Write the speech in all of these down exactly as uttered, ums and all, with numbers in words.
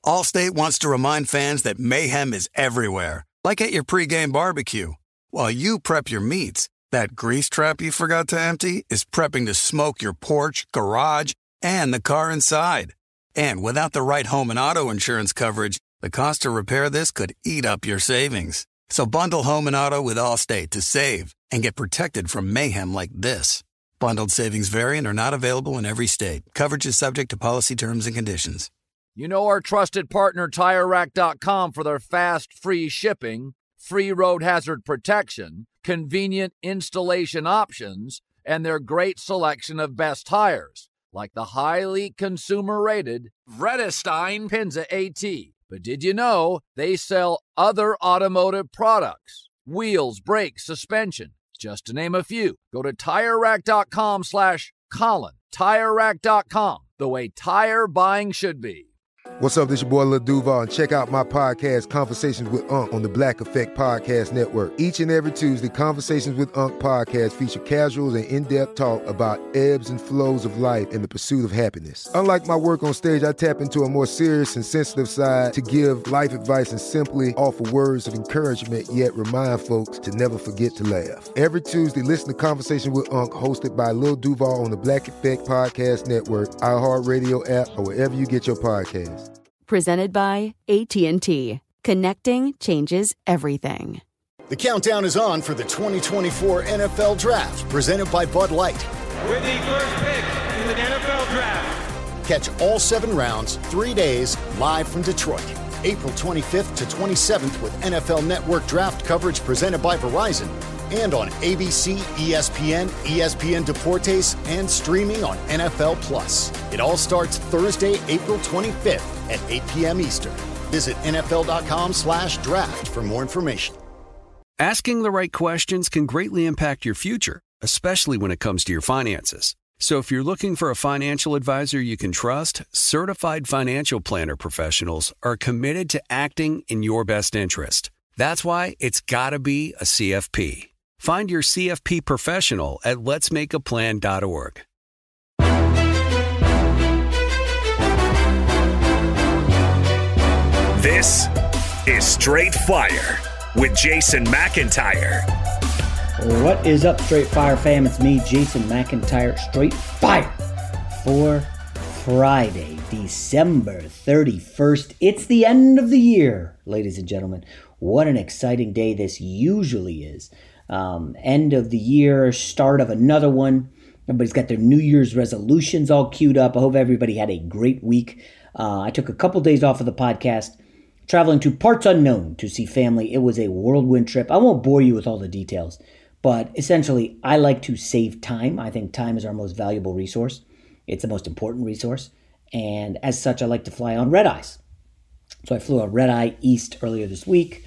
Allstate wants to remind fans that mayhem is everywhere, like at your pregame barbecue. While you prep your meats, that grease trap you forgot to empty is prepping to smoke your porch, garage, and the car inside. And without the right home and auto insurance coverage, the cost to repair this could eat up your savings. So bundle home and auto with Allstate to save and get protected from mayhem like this. Bundled savings vary and are not available in every state. Coverage is subject to policy terms and conditions. You know our trusted partner Tire Rack dot com for their fast, free shipping, free road hazard protection, convenient installation options, and their great selection of best tires, like the highly consumer-rated Vredestein Pinza AT. But did you know they sell other automotive products? Wheels, brakes, suspension, just to name a few. Go to Tire Rack dot com slash Colin. Tire Rack dot com, the way tire buying should be. What's up, this your boy Lil Duval, and check out my podcast, Conversations with Unc, on the Black Effect Podcast Network. Each and every Tuesday, Conversations with Unc podcast feature casuals and in-depth talk about ebbs and flows of life and the pursuit of happiness. Unlike my work on stage, I tap into a more serious and sensitive side to give life advice and simply offer words of encouragement, yet remind folks to never forget to laugh. Every Tuesday, listen to Conversations with Unc, hosted by Lil Duval on the Black Effect Podcast Network, iHeartRadio app, or wherever you get your podcasts. Presented by A T and T. Connecting changes everything. The countdown is on for the twenty twenty-four N F L Draft, presented by Bud Light. With the first pick in the N F L Draft. Catch all seven rounds, three days, live from Detroit. April twenty-fifth to twenty-seventh with N F L Network Draft coverage presented by Verizon. And on A B C, E S P N, E S P N Deportes, and streaming on N F L Plus. It all starts Thursday, April twenty-fifth at eight p.m. Eastern. Visit nfl.com slash draft for more information. Asking the right questions can greatly impact your future, especially when it comes to your finances. So if you're looking for a financial advisor you can trust, certified financial planner professionals are committed to acting in your best interest. That's why it's got to be a C F P. Find your C F P professional at lets make a plan dot org. This is Straight Fire with Jason McIntyre. What is up, Straight Fire fam? It's me, Jason McIntyre, Straight Fire for Friday, December thirty-first. It's the end of the year, ladies and gentlemen. What an exciting day this usually is. Um, end of the year, start of another one. Everybody's got their New Year's resolutions all queued up. I hope everybody had a great week. Uh, I took a couple days off of the podcast, traveling to parts unknown to see family. It was a whirlwind trip. I won't bore you with all the details, but essentially, I like to save time. I think time is our most valuable resource. It's the most important resource. And as such, I like to fly on red eyes. So I flew a red eye east earlier this week,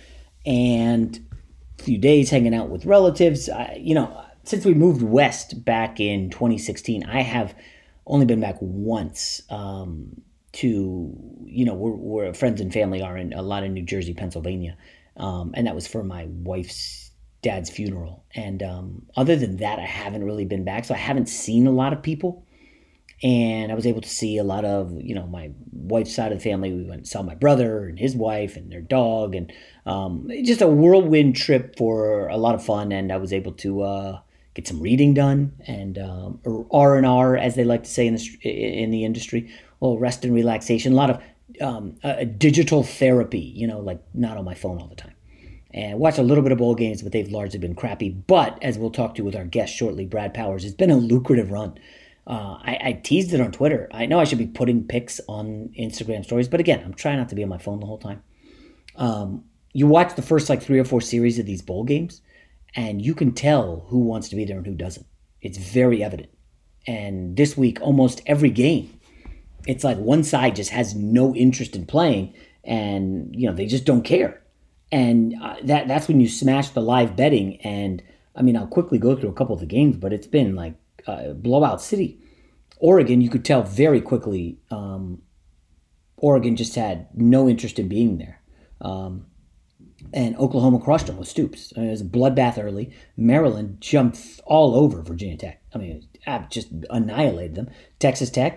and a few days hanging out with relatives. I, you know, since we moved west back in twenty sixteen, I have only been back once um, to, you know, where, where friends and family are in a lot of New Jersey, Pennsylvania. Um, and that was for my wife's dad's funeral. And um, other than that, I haven't really been back. So I haven't seen a lot of people. And I was able to see a lot of, you know, my wife's side of the family. We went and saw my brother and his wife and their dog, and um, just a whirlwind trip for a lot of fun. And I was able to uh, get some reading done, and um, R and R, as they like to say in the in the industry, a little rest and relaxation, a lot of um, uh, digital therapy. You know, like not on my phone all the time. And watch a little bit of bowl games, but they've largely been crappy. But as we'll talk to with our guest shortly, Brad Powers, it's been a lucrative run. Uh, I, I teased it on Twitter. I know I should be putting pics on Instagram stories, but again, I'm trying not to be on my phone the whole time. Um, you watch the first like three or four series of these bowl games, and you can tell who wants to be there and who doesn't. It's very evident. And this week, almost every game, it's like one side just has no interest in playing, and you know they just don't care. And uh, that that's when you smash the live betting. And I mean, I'll quickly go through a couple of the games, but it's been like Uh, blowout city. Oregon, you could tell very quickly, um, Oregon just had no interest in being there. Um, and Oklahoma crushed them with Stoops. I mean, it was a bloodbath early. Maryland jumped all over Virginia Tech. I mean, it just annihilated them. Texas Tech,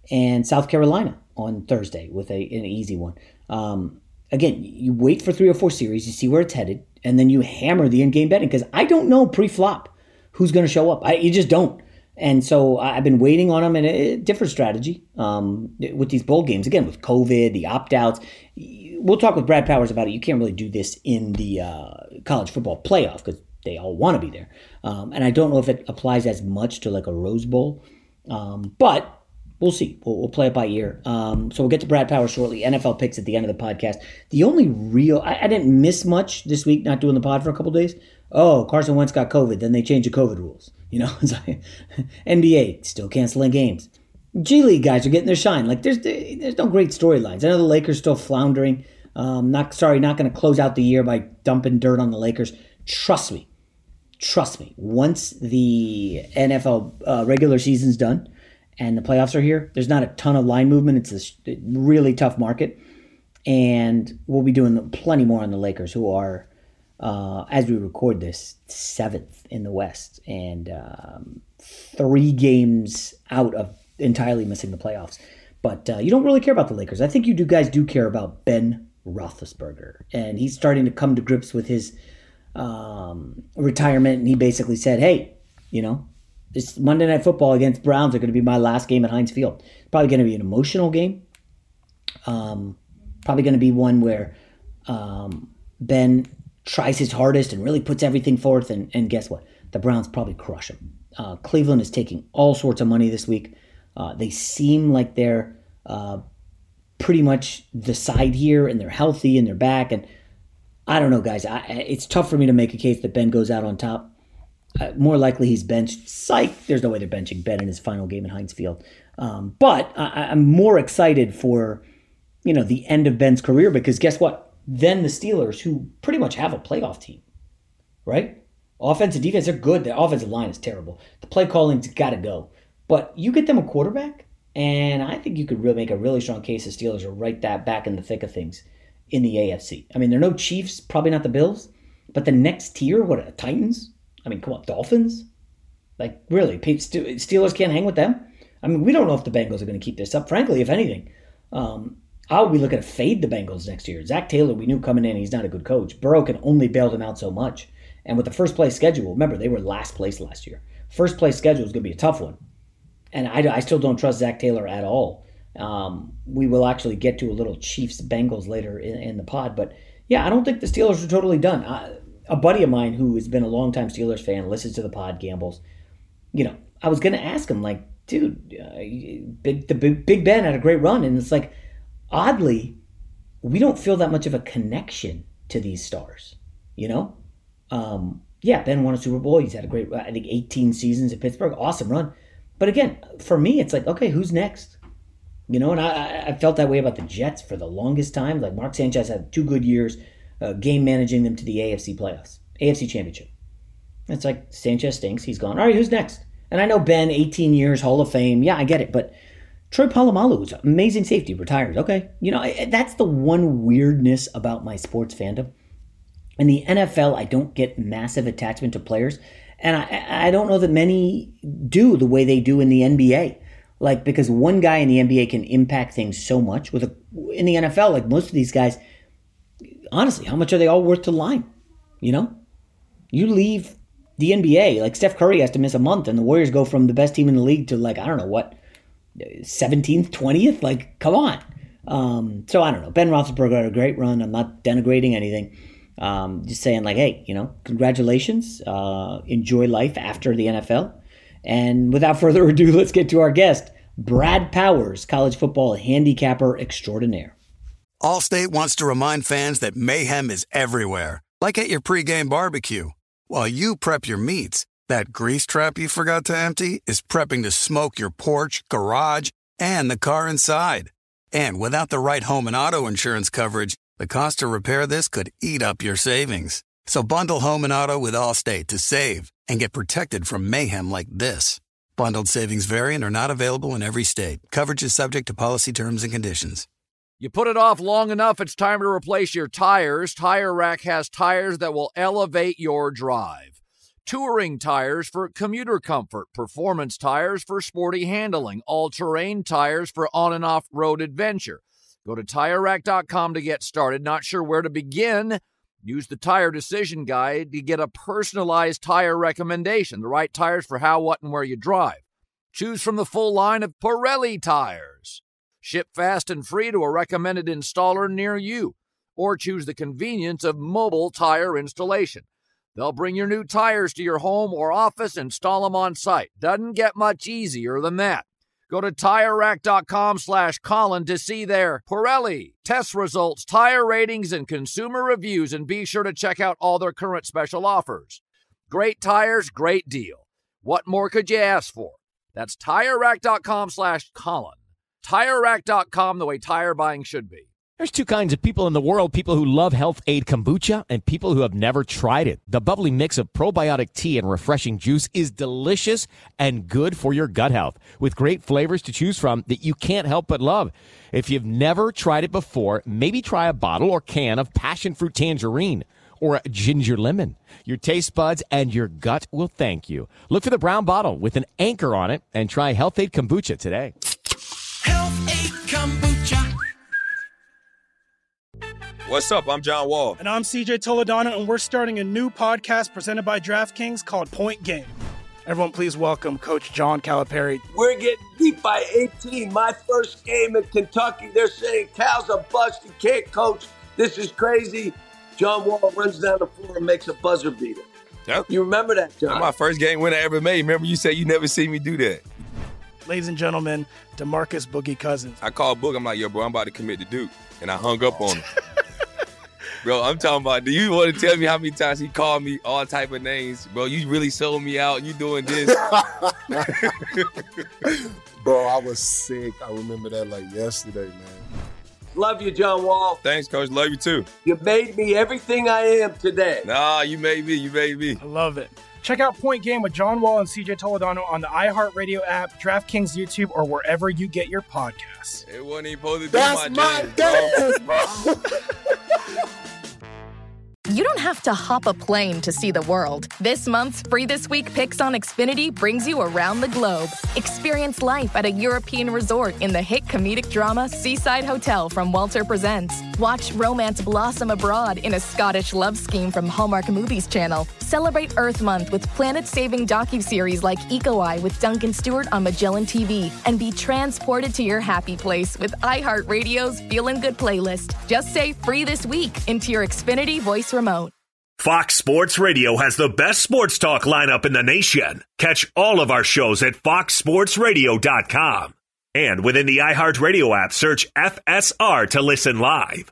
and South Carolina on Thursday with a, an easy one. Um, again, you wait for three or four series, you see where it's headed, and then you hammer the in-game betting because I don't know pre-flop who's going to show up. I, you just don't. And so I've been waiting on them in a different strategy um, with these bowl games. Again, with COVID, the opt-outs. We'll talk with Brad Powers about it. You can't really do this in the uh, college football playoff because they all want to be there. Um, and I don't know if it applies as much to like a Rose Bowl. Um, but we'll see. We'll, we'll play it by ear. Um, so we'll get to Brad Powers shortly. N F L picks at the end of the podcast. The only real... I, I didn't miss much this week not doing the pod for a couple days. Oh, Carson Wentz got COVID. Then they changed the COVID rules. You know, it's like N B A still canceling games. G League guys are getting their shine. Like there's there's no great storylines. I know the Lakers still floundering. Um, not sorry, not going to close out the year by dumping dirt on the Lakers. Trust me, trust me. Once the N F L uh, regular season's done and the playoffs are here, there's not a ton of line movement. It's a really tough market, and we'll be doing plenty more on the Lakers, who are. Uh, as we record this, seventh in the West and um, three games out of entirely missing the playoffs. But uh, you don't really care about the Lakers. I think you do guys do care about Ben Roethlisberger. And he's starting to come to grips with his um, retirement. And he basically said, hey, you know, this Monday Night Football against Browns are going to be my last game at Heinz Field. Probably going to be an emotional game. Um, probably going to be one where um, Ben... tries his hardest and really puts everything forth, and, and guess what? The Browns probably crush him. Uh, Cleveland is taking all sorts of money this week. Uh, they seem like they're uh, pretty much the side here, and they're healthy, and they're back. And I don't know, guys. I, it's tough for me to make a case that Ben goes out on top. Uh, more likely he's benched. Psych. There's no way they're benching Ben in his final game at Heinz Field. Um, but I, I'm more excited for, you know, the end of Ben's career because guess what? Then the Steelers, who pretty much have a playoff team, right? Offense and defense, they're good. The offensive line is terrible. The play calling's got to go. But you get them a quarterback, and I think you could really make a really strong case the Steelers are right that back in the thick of things in the A F C. I mean, they're no Chiefs, probably not the Bills, but the next tier, what, uh, Titans? I mean, come on, Dolphins? Like, really, Steelers can't hang with them? I mean, we don't know if the Bengals are going to keep this up. Frankly, if anything, um, I'll be looking to fade the Bengals next year. Zach Taylor, we knew coming in, he's not a good coach. Burrow can only bail them out so much. And with the first place schedule, remember, they were last place last year. First place schedule is going to be a tough one. And I, I still don't trust Zach Taylor at all. Um, we will actually get to a little Chiefs-Bengals later in, in the pod. But, yeah, I don't think the Steelers are totally done. I, a buddy of mine who has been a longtime Steelers fan, listens to the pod, gambles. You know, I was going to ask him, like, dude, uh, big, the big, Big Ben had a great run. And it's like, oddly, we don't feel that much of a connection to these stars, you know? Um, yeah, Ben won a Super Bowl. He's had a great, I think, eighteen seasons at Pittsburgh. Awesome run. But again, for me, it's like, okay, who's next? You know, and I, I felt that way about the Jets for the longest time. Like, Mark Sanchez had two good years uh, game managing them to the A F C playoffs, A F C championship. It's like, Sanchez stinks. He's gone. All right, who's next? And I know Ben, eighteen years, Hall of Fame. Yeah, I get it. But Troy Polamalu is amazing safety, retires. Okay. You know, that's the one weirdness about my sports fandom. In the N F L, I don't get massive attachment to players. And I, I don't know that many do the way they do in the N B A. Like, because one guy in the N B A can impact things so much. With a, in the N F L, like most of these guys, honestly, how much are they all worth to the line? You know? You leave the N B A, like Steph Curry has to miss a month, and the Warriors go from the best team in the league to, like, I don't know what, seventeenth, twentieth? Like, come on. Um, so I don't know. Ben Roethlisberger had a great run. I'm not denigrating anything. Um, just saying, like, hey, you know, congratulations. Uh, enjoy life after the N F L. And without further ado, let's get to our guest, Brad Powers, college football handicapper extraordinaire. Allstate wants to remind fans that mayhem is everywhere, like at your pregame barbecue. While you prep your meats, that grease trap you forgot to empty is prepping to smoke your porch, garage, and the car inside. And without the right home and auto insurance coverage, the cost to repair this could eat up your savings. So bundle home and auto with Allstate to save and get protected from mayhem like this. Bundled savings vary and are not available in every state. Coverage is subject to policy terms and conditions. You put it off long enough, it's time to replace your tires. Tire Rack has tires that will elevate your drive. touring tires for commuter comfort, performance tires for sporty handling, all-terrain tires for on and off-road adventure. Go to Tire Rack dot com to get started. Not sure where to begin? Use the Tire Decision Guide to get a personalized tire recommendation, the right tires for how, what, and where you drive. Choose from the full line of Pirelli tires. Ship fast and free to a recommended installer near you. Or choose the convenience of mobile tire installation. They'll bring your new tires to your home or office, install them on site. Doesn't get much easier than that. Go to Tire Rack dot com slash Colin to see their Pirelli test results, tire ratings, and consumer reviews, and be sure to check out all their current special offers. Great tires, great deal. What more could you ask for? That's Tire Rack dot com slash Colin. Tire Rack dot com, the way tire buying should be. There's two kinds of people in the world, people who love Health Aid Kombucha and people who have never tried it. The bubbly mix of probiotic tea and refreshing juice is delicious and good for your gut health, with great flavors to choose from that you can't help but love. If you've never tried it before, maybe try a bottle or can of passion fruit tangerine or ginger lemon. Your taste buds and your gut will thank you. Look for the brown bottle with an anchor on it and try Health Aid Kombucha today. Health Aid Kombucha. What's up? I'm John Wall. And I'm C J Toledano, and we're starting a new podcast presented by DraftKings called Point Game. Everyone, please welcome Coach John Calipari. We're getting beat by eighteen. My first game in Kentucky, they're saying Cal's a bust. He can't coach. This is crazy. John Wall runs down the floor and makes a buzzer beater. Yep. You remember that, John? That's my first game winner I ever made. Remember you said you never see me do that. Ladies and gentlemen, DeMarcus Boogie Cousins. I called Boog. I'm like, yo, bro, I'm about to commit to Duke. And I hung up on him. Bro, I'm talking about, do you want to tell me how many times he called me all type of names? Bro, you really sold me out. You doing this. Bro, I was sick. I remember that like yesterday, man. Love you, John Wall. Thanks, Coach. Love you, too. You made me everything I am today. Nah, you made me. You made me. I love it. Check out Point Game with John Wall and C J Toledano on the iHeartRadio app, DraftKings YouTube, or wherever you get your podcasts. It wasn't even supposed to be That's my my dance, bro. You don't have to hop a plane to see the world. This month's Free This Week Picks on Xfinity brings you around the globe. Experience life at a European resort in the hit comedic drama Seaside Hotel from Walter Presents. Watch romance blossom abroad in a Scottish love scheme from Hallmark Movies Channel. Celebrate Earth Month with planet-saving docuseries like Eco Eye with Duncan Stewart on Magellan T V. And be transported to your happy place with iHeartRadio's Feelin' Good playlist. Just say Free This Week into your Xfinity voice remote. Fox Sports Radio has the best sports talk lineup in the nation. Catch all of our shows at fox sports radio dot com. And within the iHeartRadio app, search F S R to listen live.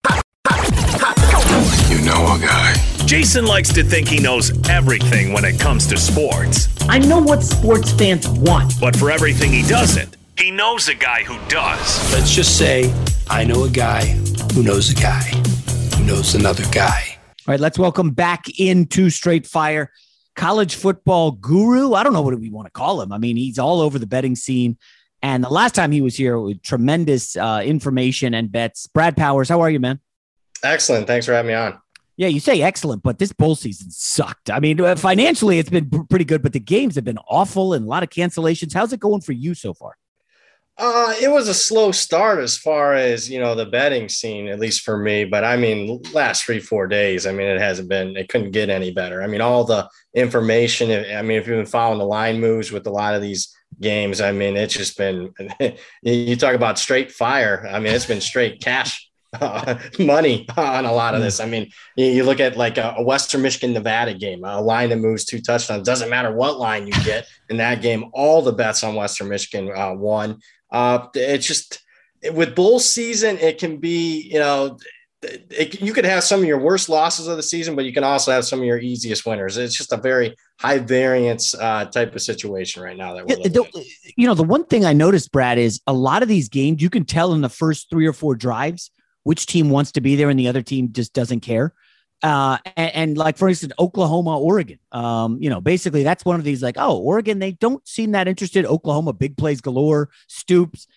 You know a guy. Jason likes to think he knows everything when it comes to sports. I know what sports fans want. But for everything he doesn't, he knows a guy who does. Let's just say I know a guy who knows a guy who knows another guy. All right, let's welcome back into Straight Fire, college football guru. I don't know what we want to call him. I mean, he's all over the betting scene. And the last time he was here with tremendous uh, information and bets. Brad Powers, how are you, man? Excellent. Thanks for having me on. Yeah, you say excellent, but this bowl season sucked. I mean, financially, it's been pretty good, but the games have been awful and a lot of cancellations. How's it going for you so far? Uh, it was a slow start as far as, you know, the betting scene, at least for me. But I mean, last three, four days, I mean, it hasn't been, it couldn't get any better. I mean, all the information, I mean, if you've been following the line moves with a lot of these games, I mean, it's just been, you talk about straight fire. I mean, it's been straight cash uh, money on a lot of this. I mean, you, you look at like a, a Western Michigan, Nevada game, a line that moves two touchdowns. Doesn't matter what line you get in that game. All the bets on Western Michigan uh, won. Uh, it's just with bowl season, it can be, you know, it, you could have some of your worst losses of the season, but you can also have some of your easiest winners. It's just a very high variance uh, type of situation right now. That we're yeah, the, you know, the one thing I noticed, Brad, is a lot of these games, you can tell in the first three or four drives which team wants to be there and the other team just doesn't care. Uh, and, and like, for instance, Oklahoma, Oregon, um, you know, basically that's one of these like, oh, Oregon, they don't seem that interested. Oklahoma, big plays galore, Stoops.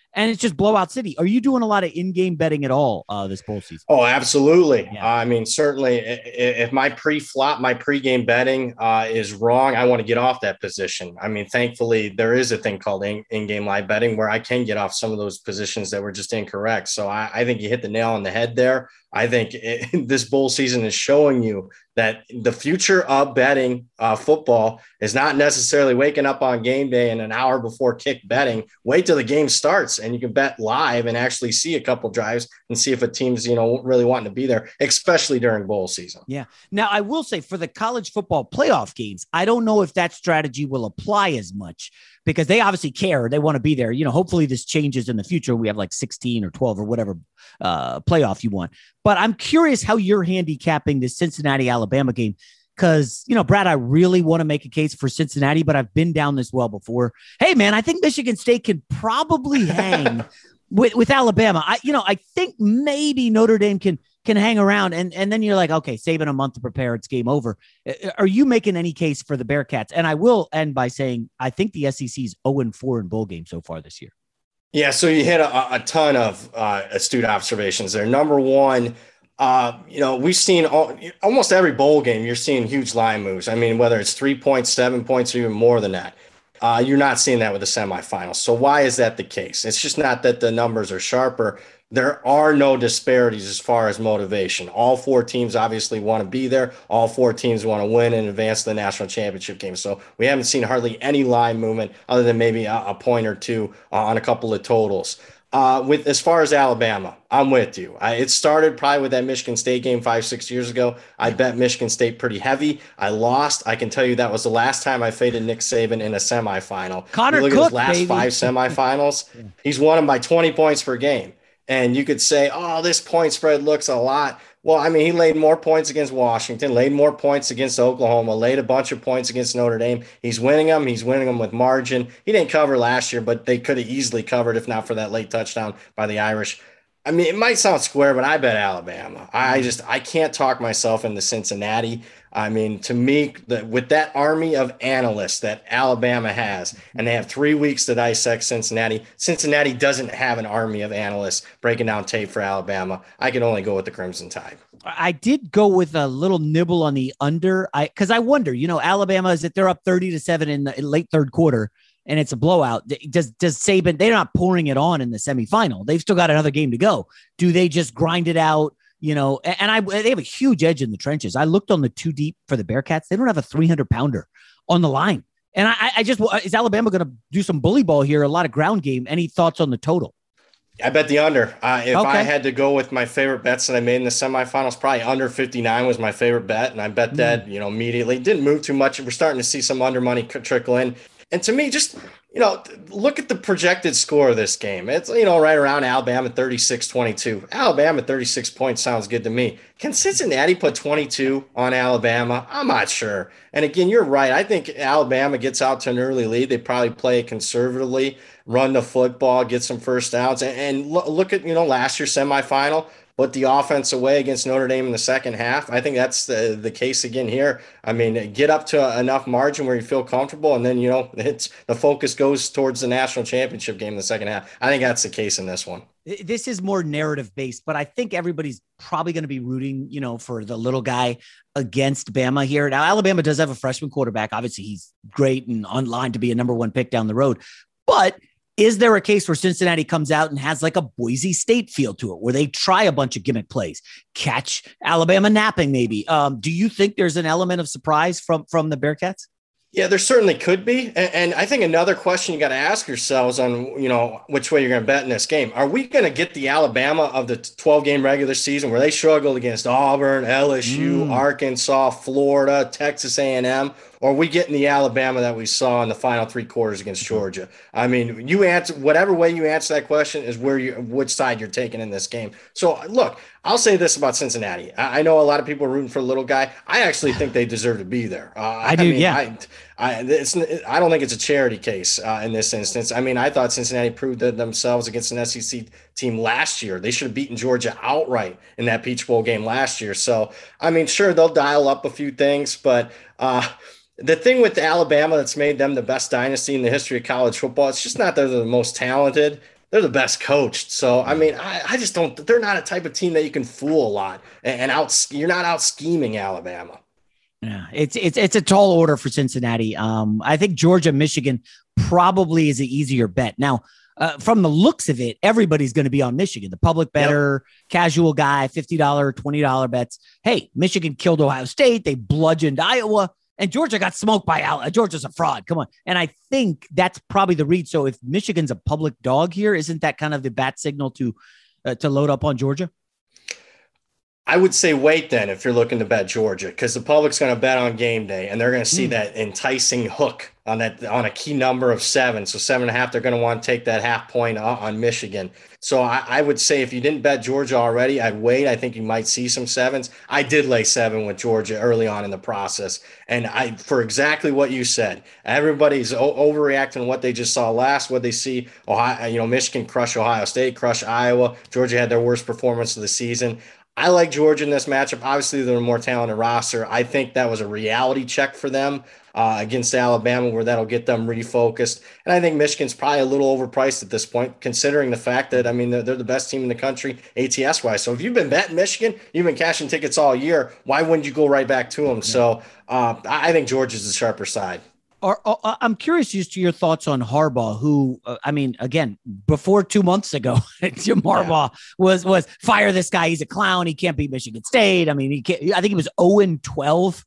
and it's just blowout city. Are you doing a lot of in-game betting at all uh, this bowl season? Oh, absolutely. Yeah. Uh, I mean, certainly if my pre-flop, my pre-game betting uh, is wrong, I want to get off that position. I mean, thankfully, there is a thing called in- in-game live betting where I can get off some of those positions that were just incorrect. So I, I think you hit the nail on the head there. I think it, this bowl season is showing you that the future of betting uh, football is not necessarily waking up on game day and an hour before kick betting. Wait till the game starts and you can bet live and actually see a couple drives and see if a team's, you know, really wanting to be there, especially during bowl season. Yeah. Now, I will say for the college football playoff games, I don't know if that strategy will apply as much because they obviously care. They want to be there. You know, hopefully this changes in the future. We have like sixteen or twelve or whatever uh, playoff you want. But I'm curious how you're handicapping this Cincinnati Alabama game because, you know, Brad, I really want to make a case for Cincinnati, but I've been down this well before. Hey, man, I think Michigan State can probably hang with, with Alabama. I, you know, I think maybe Notre Dame can can hang around. And, and then you're like, okay, saving a month to prepare. It's game over. Are you making any case for the Bearcats? And I will end by saying I think the S E C is oh and four in bowl games so far this year. Yeah, so you hit a, a ton of uh, astute observations there. Number one, uh, you know, we've seen all, almost every bowl game, you're seeing huge line moves. I mean, whether it's three points, seven points, or even more than that. Uh, you're not seeing that with the semifinals. So why is that the case? It's just not that the numbers are sharper. There are no disparities as far as motivation. All four teams obviously want to be there. All four teams want to win and advance to the national championship game. So we haven't seen hardly any line movement other than maybe a, a point or two uh, on a couple of totals. Uh, with as far as Alabama, I'm with you. I, it started probably with that Michigan State game five, six years ago. I bet Michigan State pretty heavy. I lost. I can tell you that was the last time I faded Nick Saban in a semifinal. Connor you look Cook, at his last baby. five semifinals. yeah. He's won them by twenty points per game. And you could say, oh, this point spread looks a lot. Well, I mean, he laid more points against Washington, laid more points against Oklahoma, laid a bunch of points against Notre Dame. He's winning them. He's winning them with margin. He didn't cover last year, but they could have easily covered if not for that late touchdown by the Irish. I mean, it might sound square, but I bet Alabama. I just I can't talk myself into Cincinnati. I mean, to me, the, with that army of analysts that Alabama has, and they have three weeks to dissect Cincinnati, Cincinnati doesn't have an army of analysts breaking down tape for Alabama. I can only go with the Crimson Tide. I did go with a little nibble on the under. I because I wonder, you know, Alabama is that they're up thirty to seven in the in late third quarter. And it's a blowout. Does does Saban? They're not pouring it on in the semifinal. They've still got another game to go. Do they just grind it out? You know, and I they have a huge edge in the trenches. I looked on the two deep for the Bearcats. They don't have a three hundred pounder on the line. And I, I just is Alabama going to do some bully ball here? A lot of ground game. Any thoughts on the total? I bet the under. Uh, if Okay. I had to go with my favorite bets that I made in the semifinals, probably under fifty-nine was my favorite bet, and I bet that you know immediately. Didn't move too much. We're starting to see some under money trickle in. And to me, just, you know, look at the projected score of this game. It's, you know, right around Alabama thirty-six twenty-two. Alabama thirty-six points sounds good to me. Can Cincinnati put twenty-two on Alabama? I'm not sure. And again, you're right. I think Alabama gets out to an early lead. They probably play it conservatively, run the football, get some first downs. And, and look, look at, you know, last year's semifinal. Put the offense away against Notre Dame in the second half. I think that's the, the case again here. I mean, get up to enough margin where you feel comfortable, and then, you know, it's the focus goes towards the national championship game in the second half. I think that's the case in this one. This is more narrative based, but I think everybody's probably going to be rooting, you know, for the little guy against Bama here. Now, Alabama does have a freshman quarterback. Obviously, he's great and on line to be a number one pick down the road, but is there a case where Cincinnati comes out and has like a Boise State feel to it, where they try a bunch of gimmick plays, catch Alabama napping maybe? Um, do you think there's an element of surprise from, from the Bearcats? Yeah, there certainly could be. And, and I think another question you got to ask yourselves on, you know, which way you're going to bet in this game. Are we going to get the Alabama of the twelve-game regular season where they struggled against Auburn, L S U, mm. Arkansas, Florida, Texas A and M? Or are we getting the Alabama that we saw in the final three quarters against Georgia? I mean, you answer whatever way you answer that question is where you which side you're taking in this game. So look, I'll say this about Cincinnati. I, I know a lot of people are rooting for the little guy. I actually think they deserve to be there. Uh, I do, I mean, yeah. I, I, it's, I don't think it's a charity case uh, in this instance. I mean, I thought Cincinnati proved that themselves against an S E C team last year. They should have beaten Georgia outright in that Peach Bowl game last year. So, I mean, sure, they'll dial up a few things, but uh, the thing with Alabama that's made them the best dynasty in the history of college football, it's just not that they're the most talented. they're the best coached. So, I mean, I, I just don't, they're not a type of team that you can fool a lot and, and out, you're not out scheming Alabama. Yeah, it's it's it's a tall order for Cincinnati. Um, I think Georgia, Michigan probably is an easier bet. Now, uh, from the looks of it, everybody's going to be on Michigan. The public better, yep. Casual guy, fifty dollars, twenty dollars bets. Hey, Michigan killed Ohio State. They bludgeoned Iowa, and Georgia got smoked by Al. Georgia's a fraud. Come on. And I think that's probably the read. So if Michigan's a public dog here, isn't that kind of the bat signal to uh, to load up on Georgia? I would say wait then if you're looking to bet Georgia, because the public's going to bet on game day and they're going to see mm. that enticing hook on that on a key number of seven. So seven and a half, they're going to want to take that half point on Michigan. So I, I would say if you didn't bet Georgia already, I'd wait. I think you might see some sevens. I did lay seven with Georgia early on in the process. And I, for exactly what you said, everybody's o- overreacting to what they just saw last, what they see. Ohio, you know, Michigan crush Ohio State, crush Iowa. Georgia had their worst performance of the season. I like Georgia in this matchup. Obviously, they're a more talented roster. I think that was a reality check for them uh, against Alabama, where that'll get them refocused. And I think Michigan's probably a little overpriced at this point, considering the fact that, I mean, they're, they're the best team in the country A T S-wise. So if you've been betting Michigan, you've been cashing tickets all year, why wouldn't you go right back to them? Yeah. So uh, I think Georgia's the sharper side. Or, or, I'm curious as to your thoughts on Harbaugh, who, uh, I mean, again, before two months ago, Jim Harbaugh yeah. was was fire this guy. He's a clown. He can't beat Michigan State. I mean, he can't, I think he was oh and twelve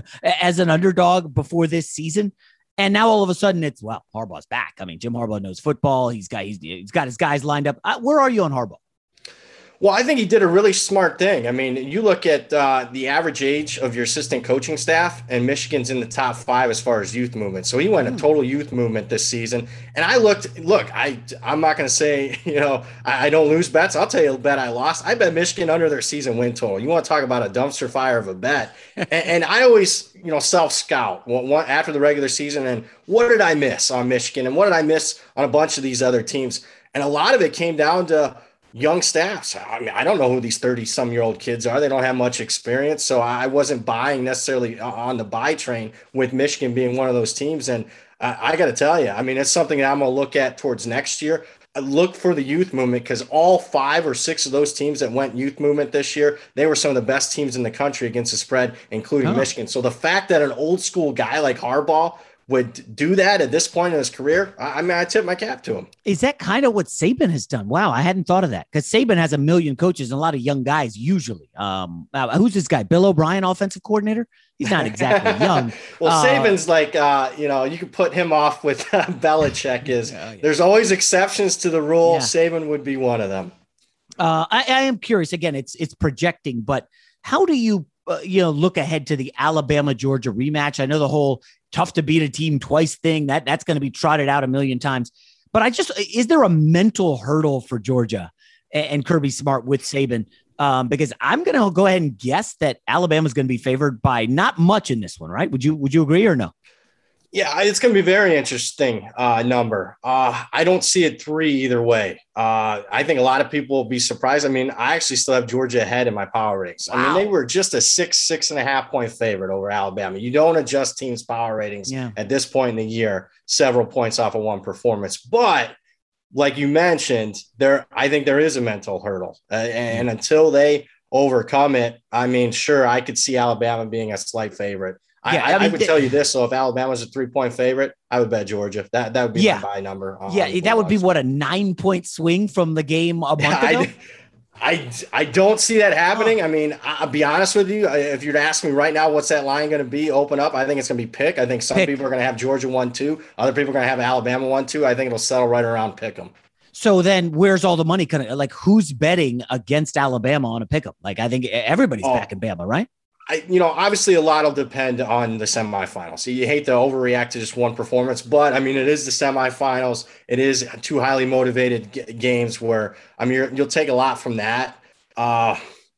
as an underdog before this season. And now all of a sudden it's, well, Harbaugh's back. I mean, Jim Harbaugh knows football. He's got, he's, he's got his guys lined up. Uh, where are you on Harbaugh? Well, I think he did a really smart thing. I mean, you look at uh, the average age of your assistant coaching staff, and Michigan's in the top five as far as youth movement. So he went a total youth movement this season. And I looked, look, I, I'm not going to say, you know, I, I don't lose bets. I'll tell you a bet I lost. I bet Michigan under their season win total. You want to talk about a dumpster fire of a bet. and, and I always, you know, self-scout after the regular season. And what did I miss on Michigan? And what did I miss on a bunch of these other teams? And a lot of it came down to young staffs. I mean, I don't know who these thirty-some-year-old kids are. They don't have much experience, so I wasn't buying necessarily on the buy train with Michigan being one of those teams. And uh, I got to tell you, I mean, it's something that I'm going to look at towards next year. I look for the youth movement because all five or six of those teams that went youth movement this year, they were some of the best teams in the country against the spread, including oh. Michigan. So the fact that an old-school guy like Harbaugh would do that at this point in his career, I mean, I tip my cap to him. Is that kind of what Saban has done? Wow, I hadn't thought of that, because Saban has a million coaches and a lot of young guys usually. Um, uh, who's this guy? Bill O'Brien, offensive coordinator? He's not exactly young. Well, uh, Saban's like, uh, you know, you can put him off with uh, Belichick. Is yeah, yeah. There's always exceptions to the rule. Yeah. Saban would be one of them. Uh, I, I am curious. Again, it's it's projecting, but how do you uh, you know look ahead to the Alabama Georgia rematch? I know the whole tough to beat a team twice thing that that's going to be trotted out a million times. But I just, is there a mental hurdle for Georgia and, and Kirby Smart with Saban? Um, because I'm going to go ahead and guess that Alabama's going to be favored by not much in this one, right? Would you, would you agree or no? Yeah, it's going to be a very interesting uh, number. Uh, I don't see it three either way. Uh, I think a lot of people will be surprised. I mean, I actually still have Georgia ahead in my power ratings. Wow. I mean, they were just a six, six and a half point favorite over Alabama. You don't adjust teams' power ratings yeah. at this point in the year, several points off of one performance. But like you mentioned, there, I think there is a mental hurdle. Uh, and mm-hmm. until they overcome it, I mean, sure, I could see Alabama being a slight favorite. Yeah, I, I, mean, I would th- tell you this. So if Alabama's a three-point favorite, I would bet Georgia. That that would be yeah. my buy number. Yeah, that would be what, a nine-point swing from the game a month yeah, ago? I, I, I don't see that happening. Oh. I mean, I'll be honest with you. If you'd ask me right now, what's that line going to be? Open up. I think it's going to be pick. I think some pick. people are going to have Georgia one two. Other people are going to have Alabama one two. I think it'll settle right around pick 'em. So then where's all the money? Kind of like, who's betting against Alabama on a pick 'em? Like, I think everybody's oh. backing Bama, right? I, you know, obviously a lot will depend on the semifinals. So you hate to overreact to just one performance, but I mean, it is the semifinals. It is two highly motivated g- games where, I mean, you're, you'll take a lot from that. Uh,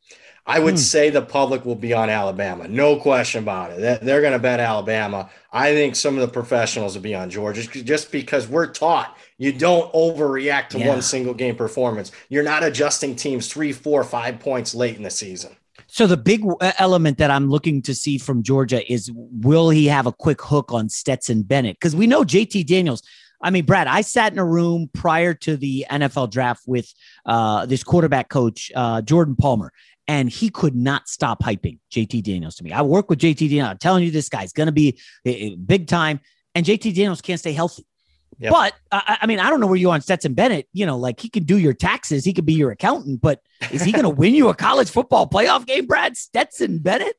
I would hmm. say the public will be on Alabama. No question about it. They're going to bet Alabama. I think some of the professionals will be on Georgia just because we're taught you don't overreact to yeah. one single game performance. You're not adjusting teams three, four, five points late in the season. So the big element that I'm looking to see from Georgia is, will he have a quick hook on Stetson Bennett? Because we know J T Daniels, I mean, Brad, I sat in a room prior to the N F L draft with uh, this quarterback coach, uh, Jordan Palmer, and he could not stop hyping J T Daniels to me. I work with J T Daniels. I'm telling you, this guy's going to be a, a big time, and J T Daniels can't stay healthy. Yep. But, uh, I mean, I don't know where you are on Stetson Bennett. You know, like he can do your taxes. He could be your accountant, but is he going to win you a college football playoff game, Brad? Stetson Bennett?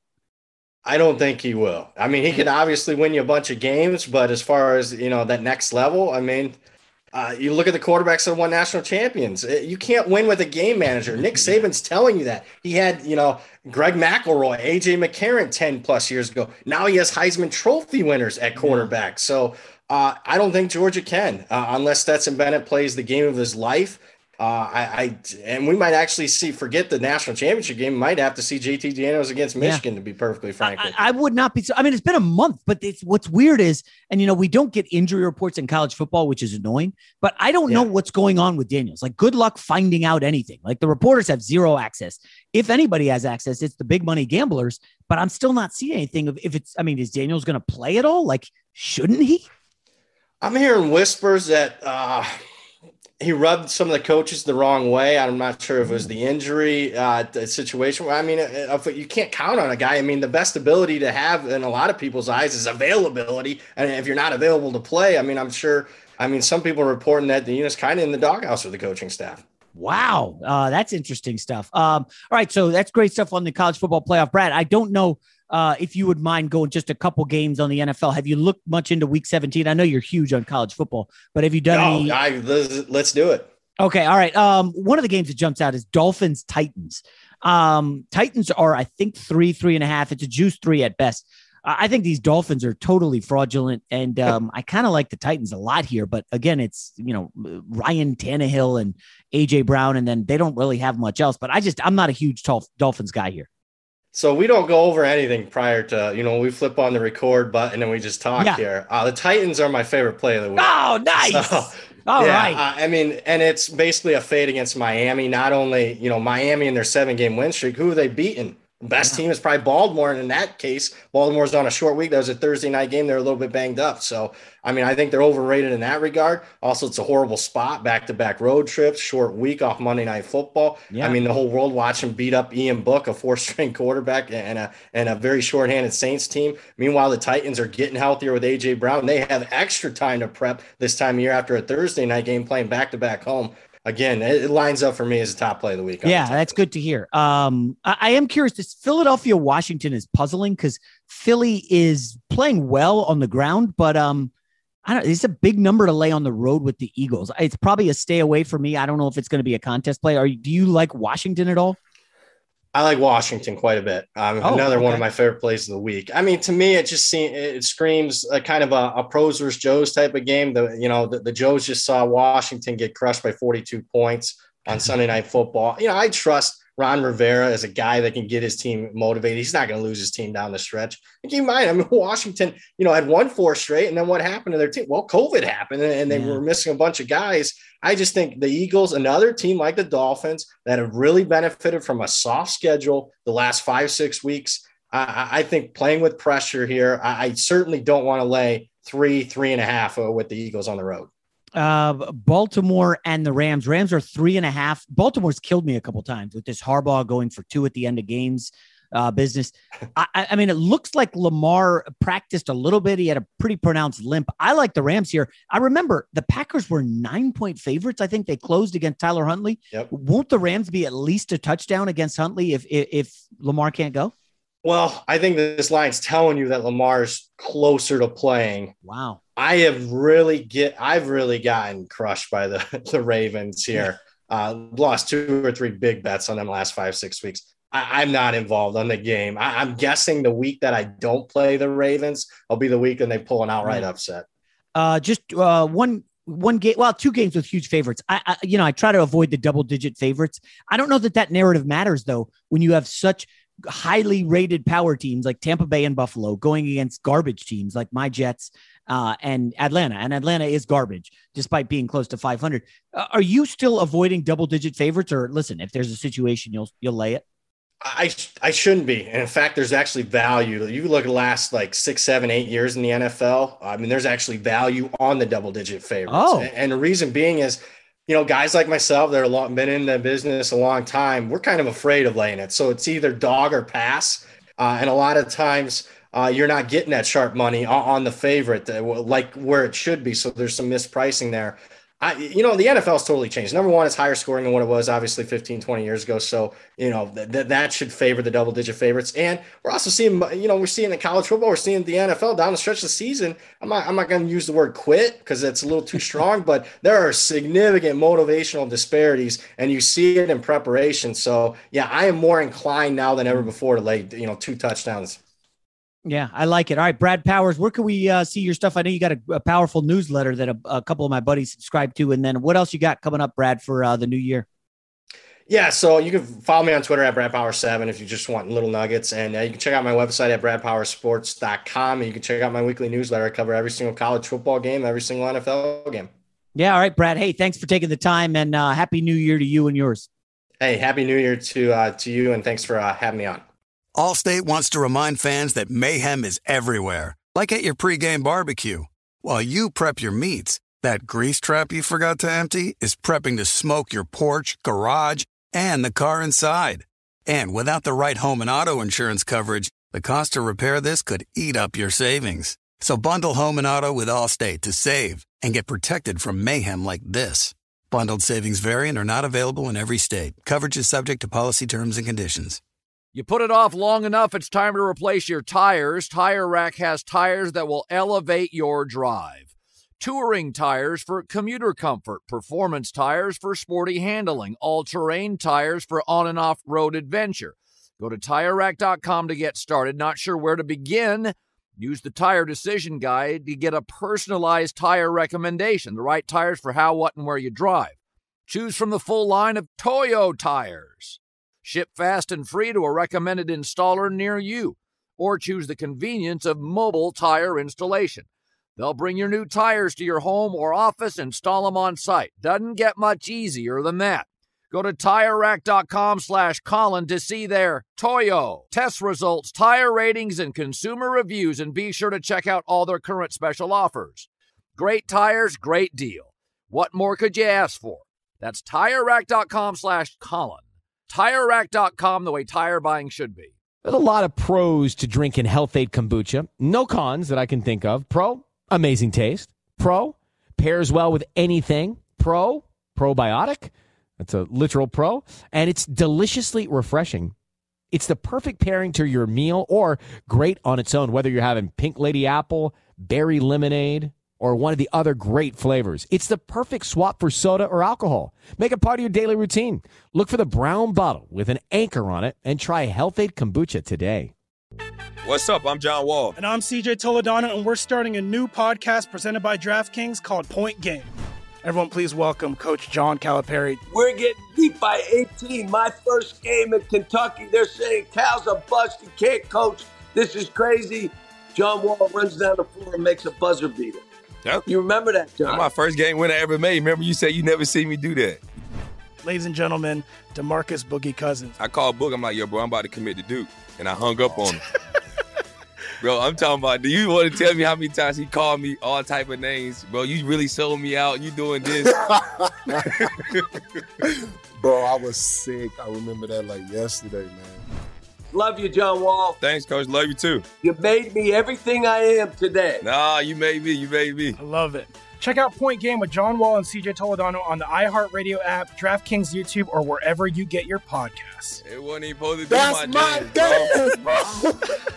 I don't think he will. I mean, he could obviously win you a bunch of games, but as far as, you know, that next level, I mean, uh, you look at the quarterbacks that won national champions. You can't win with a game manager. Nick Saban's telling you that. He had, you know, Greg McElroy, A J McCarron ten plus years ago. Now he has Heisman Trophy winners at quarterback. So uh, I don't think Georgia can, uh, unless Stetson Bennett plays the game of his life. Uh, I, I and we might actually see, forget the national championship game, might have to see J T Daniels against Michigan, yeah. to be perfectly frank. I, I would not be. I mean, it's been a month, but it's what's weird is, and you know, we don't get injury reports in college football, which is annoying, but I don't yeah. know what's going on with Daniels. Like, good luck finding out anything. Like, the reporters have zero access. If anybody has access, it's the big money gamblers, but I'm still not seeing anything of if it's, I mean, is Daniels going to play at all? Like, shouldn't he? I'm hearing whispers that, uh, he rubbed some of the coaches the wrong way. I'm not sure if it was the injury uh, the situation. I mean, if you can't count on a guy. I mean, the best ability to have in a lot of people's eyes is availability. And if you're not available to play, I mean, I'm sure, I mean, some people are reporting that the unit's kind of in the doghouse with the coaching staff. Wow. Uh, that's interesting stuff. Um, all right. So that's great stuff on the college football playoff. Brad, I don't know uh, if you would mind going just a couple games on the N F L. Have you looked much into week seventeen? I know you're huge on college football, but have you done no, any? I, let's, let's do it. Okay. All right. Um, one of the games that jumps out is Dolphins Titans. Um, Titans are, I think, three, three and a half. It's a juice three at best. I think these Dolphins are totally fraudulent, and um, I kind of like the Titans a lot here. But again, it's, you know, Ryan Tannehill and A J Brown, and then they don't really have much else. But I just, I'm not a huge Dolphins guy here. So we don't go over anything prior to, you know, we flip on the record button and we just talk yeah. here. Uh, the Titans are my favorite play of the week. Oh, nice. So, All yeah, right. Uh, I mean, and it's basically a fade against Miami. Not only, you know, Miami and their seven game win streak, who have they beaten? Best team is probably Baltimore. And in that case, Baltimore's on a short week. That was a Thursday night game. They're a little bit banged up. So, I mean, I think they're overrated in that regard. Also, it's a horrible spot, back-to-back road trips, short week off Monday Night Football. Yeah. I mean, the whole world watching beat up Ian Book, a four-string quarterback, and a and a very shorthanded Saints team. Meanwhile, the Titans are getting healthier with A J Brown. They have extra time to prep this time of year after a Thursday night game playing back-to-back home. Again, it lines up for me as a top play of the week. Yeah, that's good to hear. Um, I, I am curious. This Philadelphia, Washington is puzzling because Philly is playing well on the ground, but um, I don't. It's a big number to lay on the road with the Eagles. It's probably a stay away for me. I don't know if it's going to be a contest play. Are you, do you like Washington at all? I like Washington quite a bit. Um, oh, another okay. one of my favorite plays of the week. I mean, to me, it just seems it screams a kind of a, a pros versus Joes type of game. The you know the, the Joes just saw Washington get crushed by forty-two points on Sunday Night Football. You know, I trust Ron Rivera as a guy that can get his team motivated. He's not going to lose his team down the stretch. And keep in mind, I mean, Washington, you know, had won four straight, and then what happened to their team? Well, COVID happened, and they yeah. were missing a bunch of guys. I just think the Eagles, another team like the Dolphins that have really benefited from a soft schedule the last five, six weeks. I, I think playing with pressure here, I, I certainly don't want to lay three, three and a half with the Eagles on the road. Uh, Baltimore and the Rams. Rams are three and a half. Baltimore's killed me a couple times with this Harbaugh going for two at the end of games. Uh, business. I, I mean, it looks like Lamar practiced a little bit. He had a pretty pronounced limp. I like the Rams here. I remember the Packers were nine point favorites. I think they closed against Tyler Huntley. Yep. Won't the Rams be at least a touchdown against Huntley if, if, if Lamar can't go? Well, I think this line's telling you that Lamar's closer to playing. Wow. I have really get, I've really gotten crushed by the, the Ravens here. Uh, lost two or three big bets on them last five, six weeks. I, I'm not involved on the game. I, I'm guessing the week that I don't play the Ravens will be the week when they pull an outright upset. Uh, just uh, one one game, well, two games with huge favorites. I, I, you know, I try to avoid the double digit favorites. I don't know that that narrative matters though when you have such highly rated power teams like Tampa Bay and Buffalo going against garbage teams like my Jets uh, and Atlanta. And Atlanta is garbage despite being close to five hundred. Uh, are you still avoiding double digit favorites, or listen, if there's a situation, you'll you'll lay it? I I shouldn't be. And in fact, there's actually value. You look at the last like six, seven, eight years in the N F L. I mean, there's actually value on the double digit favorites. Oh. And, and the reason being is, you know, guys like myself that have been in the business a long time, we're kind of afraid of laying it. So it's either dog or pass. Uh, and a lot of times uh, you're not getting that sharp money on, on the favorite uh, like where it should be. So there's some mispricing there. I, you know, the N F L has totally changed. Number one, it's higher scoring than what it was obviously fifteen, twenty years ago. So, you know, th- th- that should favor the double digit favorites. And we're also seeing, you know, we're seeing in college football, we're seeing the N F L down the stretch of the season. I'm not, I'm not going to use the word quit because it's a little too strong, but there are significant motivational disparities and you see it in preparation. So yeah, I am more inclined now than ever before to lay, you know, two touchdowns. Yeah, I like it. All right, Brad Powers, where can we uh, see your stuff? I know you got a, a powerful newsletter that a, a couple of my buddies subscribe to. And then what else you got coming up, Brad, for uh, the new year? Yeah, so you can follow me on Twitter at Brad Power seven if you just want little nuggets. And uh, you can check out my website at brad power sports dot com. And you can check out my weekly newsletter. I cover every single college football game, every single N F L game. Yeah, all right, Brad. Hey, thanks for taking the time, and uh, Happy New Year to you and yours. Hey, Happy New Year to uh, to you, and thanks for uh, having me on. Allstate wants to remind fans that mayhem is everywhere, like at your pregame barbecue. While you prep your meats, that grease trap you forgot to empty is prepping to smoke your porch, garage, and the car inside. And without the right home and auto insurance coverage, the cost to repair this could eat up your savings. So bundle home and auto with Allstate to save and get protected from mayhem like this. Bundled savings vary and are not available in every state. Coverage is subject to policy terms and conditions. You put it off long enough, it's time to replace your tires. Tire Rack has tires that will elevate your drive. Touring tires for commuter comfort, performance tires for sporty handling, all-terrain tires for on- and off-road adventure. Go to tire rack dot com to get started. Not sure where to begin? Use the Tire Decision Guide to get a personalized tire recommendation, the right tires for how, what, and where you drive. Choose from the full line of Toyo tires. Ship fast and free to a recommended installer near you, or choose the convenience of mobile tire installation. They'll bring your new tires to your home or office, install them on site. Doesn't get much easier than that. Go to tire rack dot com slash Colin to see their Toyo test results, tire ratings, and consumer reviews, and be sure to check out all their current special offers. Great tires, great deal. What more could you ask for? That's tire rack dot com slash Colin. tire rack dot com, the way tire buying should be. There's a lot of pros to drinking Health Aid kombucha. No cons that I can think of. Pro, amazing taste. Pro, pairs well with anything. Pro, probiotic. That's a literal pro. And it's deliciously refreshing. It's the perfect pairing to your meal or great on its own, whether you're having Pink Lady Apple, Berry Lemonade, or one of the other great flavors. It's the perfect swap for soda or alcohol. Make it part of your daily routine. Look for the brown bottle with an anchor on it and try Health Aid Kombucha today. What's up? I'm John Wall. And I'm C J Toledano, and we're starting a new podcast presented by DraftKings called Point Game. Everyone, please welcome Coach John Calipari. We're getting beat by eighteen. My first game in Kentucky, they're saying Cal's a bust. He can't coach. This is crazy. John Wall runs down the floor and makes a buzzer beater. Yep. You remember that, John? That's my first game win I ever made. Remember you said you never see me do that. Ladies and gentlemen, DeMarcus Boogie Cousins. I called Boog. I'm like, yo, bro, I'm about to commit to Duke. And I hung up on him. Bro, I'm talking about, do you want to tell me how many times he called me all type of names? Bro, you really sold me out. You doing this. Bro, I was sick. I remember that like yesterday, man. Love you, John Wall. Thanks, Coach. Love you, too. You made me everything I am today. Nah, you made me. You made me. I love it. Check out Point Game with John Wall and C J Toledano on the iHeartRadio app, DraftKings YouTube, or wherever you get your podcasts. It wasn't even supposed to be That's my, my game, bro.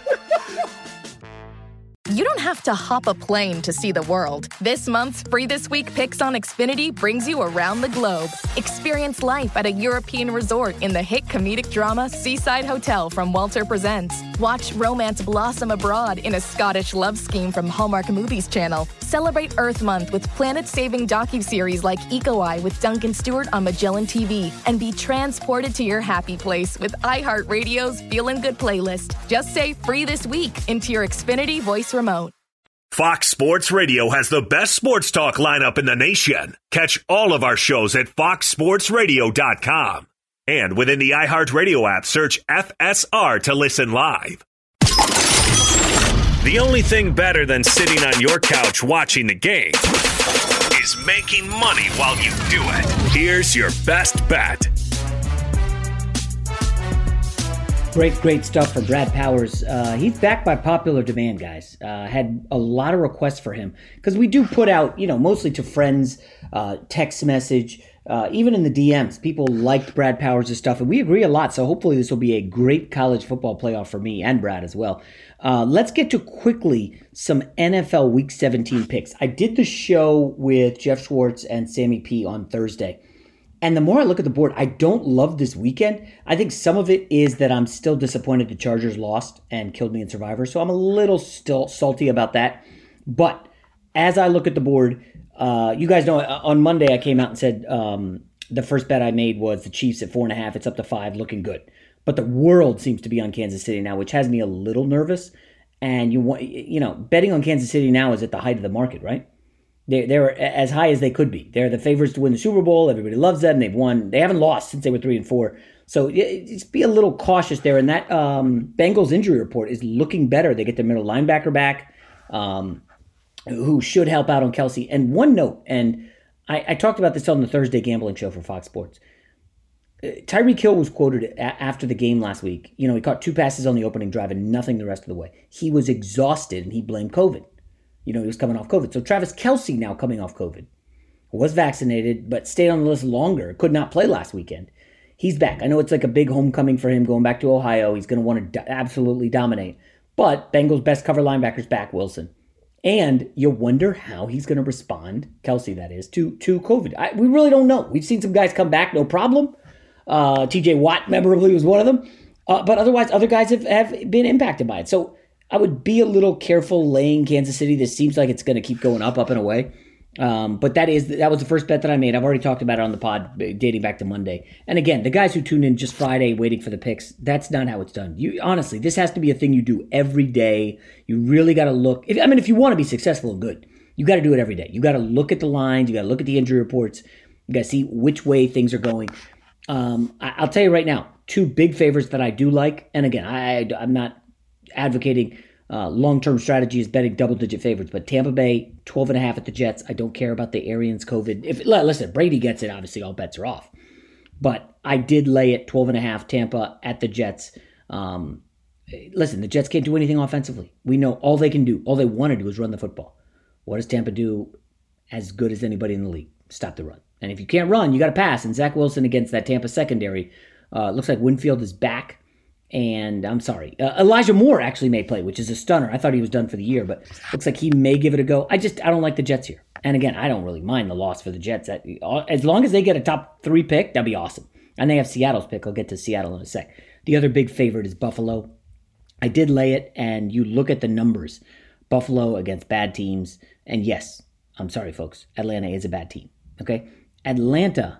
You don't have to hop a plane to see the world. This month's Free This Week Picks on Xfinity brings you around the globe. Experience life at a European resort in the hit comedic drama Seaside Hotel from Walter Presents. Watch romance blossom abroad in a Scottish love scheme from Hallmark Movies Channel. Celebrate Earth Month with planet-saving docuseries like Eco Eye with Duncan Stewart on Magellan T V. And be transported to your happy place with iHeartRadio's Feelin' Good playlist. Just say Free This Week into your Xfinity voice remote. Fox Sports Radio has the best sports talk lineup in the nation. Catch all of our shows at fox sports radio dot com. And within the iHeartRadio app, search F S R to listen live. The only thing better than sitting on your couch watching the game is making money while you do it. Here's your best bet. Great, great stuff for Brad Powers. Uh, he's back by popular demand, guys. Uh, had a lot of requests for him because we do put out, you know, mostly to friends, uh, text message, uh, even in the D Ms. People liked Brad Powers' stuff, and we agree a lot. So hopefully this will be a great college football playoff for me and Brad as well. Uh, let's get to quickly some N F L Week seventeen picks. I did the show with Jeff Schwartz and Sammy P on Thursday. And the more I look at the board, I don't love this weekend. I think some of it is that I'm still disappointed the Chargers lost and killed me in Survivor. So I'm a little still salty about that. But as I look at the board, uh, you guys know on Monday I came out and said um, the first bet I made was the Chiefs at four and a half. It's up to five, looking good. But the world seems to be on Kansas City now, which has me a little nervous. And you want, you know, betting on Kansas City now is at the height of the market, right? They're, they're as high as they could be. They're the favorites to win the Super Bowl. Everybody loves them. They've won. They haven't lost since they were three and four. So just be a little cautious there. And that um, Bengals injury report is looking better. They get their middle linebacker back, um, who should help out on Kelsey. And one note, and I, I talked about this on the Thursday gambling show for Fox Sports. Tyreek Hill was quoted a- after the game last week. You know, he caught two passes on the opening drive and nothing the rest of the way. He was exhausted and he blamed COVID. You know, he was coming off COVID. So Travis Kelce now coming off COVID. Was vaccinated, but stayed on the list longer. Could not play last weekend. He's back. I know it's like a big homecoming for him going back to Ohio. He's going to want to do- absolutely dominate. But Bengals' best cover linebacker's back, Wilson. And you wonder how he's going to respond, Kelce that is, to, to COVID. I, we really don't know. We've seen some guys come back, no problem. Uh, T J Watt, memorably, was one of them. Uh, but otherwise, other guys have, have been impacted by it. So I would be a little careful laying Kansas City. This seems like it's going to keep going up, up and away. Um, but that is that was the first bet that I made. I've already talked about it on the pod dating back to Monday. And again, the guys who tune in just Friday waiting for the picks, that's not how it's done. You honestly, this has to be a thing you do every day. You really got to look. If, I mean, if you want to be successful and good, you got to do it every day. You got to look at the lines. You got to look at the injury reports. You got to see which way things are going. Um, I, I'll tell you right now, two big favorites that I do like. And again, I, I'm not advocating Uh, long-term strategy is betting double-digit favorites, but Tampa Bay, twelve and a half at the Jets. I don't care about the Arians COVID. If listen, Brady gets it, obviously all bets are off. But I did lay it twelve and a half Tampa at the Jets. Um, listen, the Jets can't do anything offensively. We know all they can do, all they want to do is run the football. What does Tampa do as good as anybody in the league? Stop the run. And if you can't run, you got to pass. And Zach Wilson against that Tampa secondary, uh, looks like Winfield is back. And I'm sorry, uh, Elijah Moore actually may play, which is a stunner. I thought he was done for the year, but looks like he may give it a go. I just, I don't like the Jets here. And again, I don't really mind the loss for the Jets. That, as long as they get a top three pick, that'd be awesome. And they have Seattle's pick. I'll get to Seattle in a sec. The other big favorite is Buffalo. I did lay it, and you look at the numbers. Buffalo against bad teams. And yes, I'm sorry, folks, Atlanta is a bad team. Okay? Atlanta,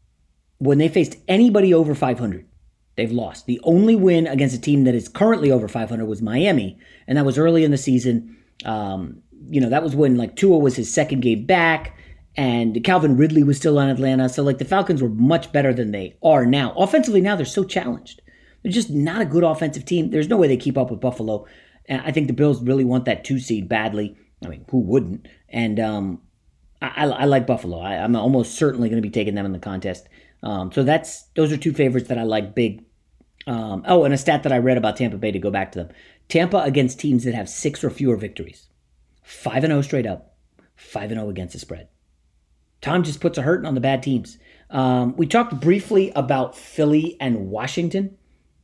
when they faced anybody over five hundred, they've lost. The only win against a team that is currently over five hundred was Miami, and that was early in the season. Um, you know, that was when like Tua was his second game back, and Calvin Ridley was still on Atlanta. So like the Falcons were much better than they are now. Offensively now, they're so challenged. They're just not a good offensive team. There's no way they keep up with Buffalo. And I think the Bills really want that two seed badly. I mean, who wouldn't? And um, I, I, I like Buffalo. I, I'm almost certainly going to be taking them in the contest. Um, so that's those are two favorites that I like big. Um, oh, and a stat that I read about Tampa Bay to go back to them. Tampa against teams that have six or fewer victories. five and oh straight up. five and oh against the spread. Tom just puts a hurting on the bad teams. Um, we talked briefly about Philly and Washington.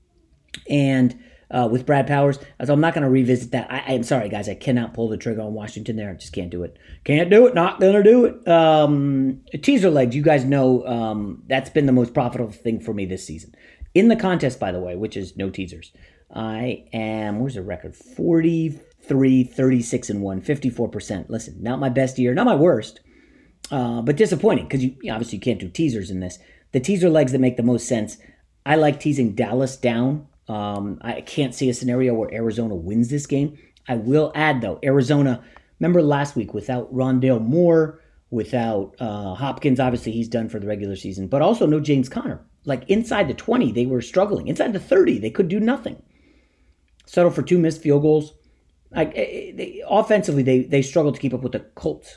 And uh, with Brad Powers. So I'm not going to revisit that. I, I'm sorry, guys. I cannot pull the trigger on Washington there. I just can't do it. Can't do it. Not going to do it. Um, teaser legs, you guys know um, that's been the most profitable thing for me this season. In the contest, by the way, which is no teasers, I am, where's the record? forty-three, thirty-six, and one, fifty-four percent. Listen, not my best year, not my worst, uh, but disappointing because you, you know, obviously you can't do teasers in this. The teaser legs that make the most sense, I like teasing Dallas down. Um, I can't see a scenario where Arizona wins this game. I will add, though, Arizona, remember last week, without Rondale Moore, without uh, Hopkins, obviously he's done for the regular season, but also no James Conner. Like inside the twenty, they were struggling. Inside the thirty, they could do nothing. Settled for two missed field goals. Like they, offensively, they they struggled to keep up with the Colts.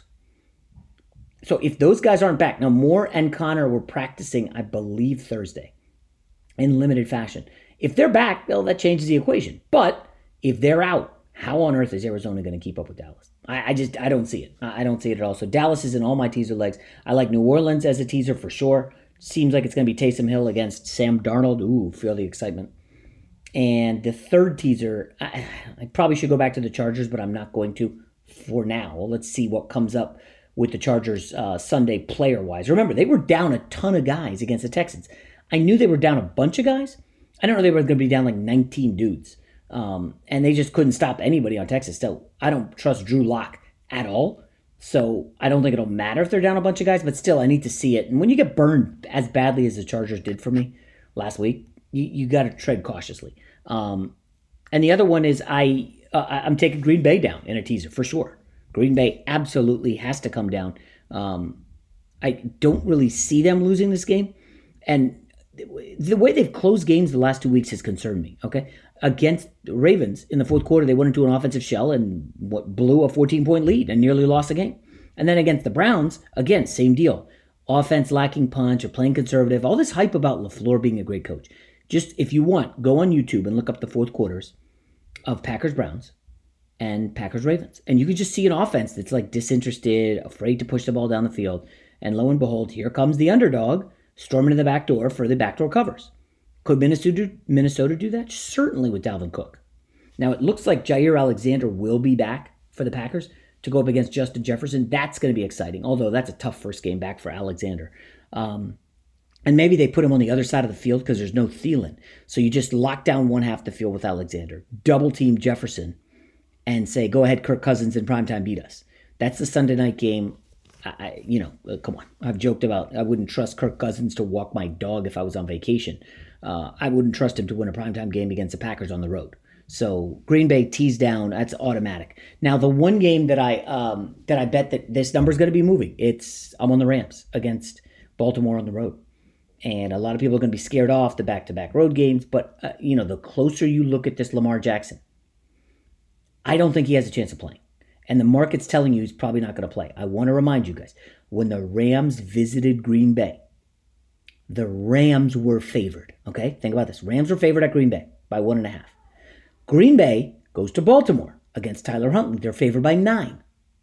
So if those guys aren't back, now Moore and Connor were practicing, I believe, Thursday in limited fashion. If they're back, well, that changes the equation. But if they're out, how on earth is Arizona going to keep up with Dallas? I, I just, I don't see it. I don't see it at all. So Dallas is in all my teaser legs. I like New Orleans as a teaser for sure. Seems like it's going to be Taysom Hill against Sam Darnold. Ooh, feel the excitement. And the third teaser, I, I probably should go back to the Chargers, but I'm not going to for now. Well, let's see what comes up with the Chargers uh, Sunday player-wise. Remember, they were down a ton of guys against the Texans. I knew they were down a bunch of guys. I don't know they were going to be down like nineteen dudes. Um, and they just couldn't stop anybody on Texas. So I don't trust Drew Lock at all. So I don't think it'll matter if they're down a bunch of guys, but still, I need to see it. And when you get burned as badly as the Chargers did for me last week, you, you got to tread cautiously. Um, and the other one is I, uh, I'm taking Green Bay down in a teaser for sure. Green Bay absolutely has to come down. Um, I don't really see them losing this game. And the way they've closed games the last two weeks has concerned me, okay? Against the Ravens in the fourth quarter, they went into an offensive shell and what blew a fourteen-point lead and nearly lost the game. And then against the Browns, again, same deal. Offense lacking punch or playing conservative. All this hype about LaFleur being a great coach. Just, if you want, go on YouTube and look up the fourth quarters of Packers-Browns and Packers-Ravens. And you can just see an offense that's like disinterested, afraid to push the ball down the field. And lo and behold, here comes the underdog storming to the back door for the backdoor covers. Could Minnesota, Minnesota do that? Certainly with Dalvin Cook. Now, it looks like Jair Alexander will be back for the Packers to go up against Justin Jefferson. That's going to be exciting, although that's a tough first game back for Alexander. Um, and maybe they put him on the other side of the field because there's no Thielen. So you just lock down one half the field with Alexander, double team Jefferson, and say, go ahead, Kirk Cousins in primetime, beat us. That's the Sunday night game. I, you know, uh, come on. I've joked about I wouldn't trust Kirk Cousins to walk my dog if I was on vacation. Uh, I wouldn't trust him to win a primetime game against the Packers on the road. So Green Bay tees down. That's automatic. Now, the one game that I um, that I bet that this number is going to be moving, it's I'm on the Rams against Baltimore on the road. And a lot of people are going to be scared off the back-to-back road games. But, uh, you know, the closer you look at this Lamar Jackson, I don't think he has a chance of playing. And the market's telling you he's probably not going to play. I want to remind you guys, when the Rams visited Green Bay, the Rams were favored. Okay? Think about this. Rams were favored at Green Bay by one and a half. Green Bay goes to Baltimore against Tyler Huntley. They're favored by nine.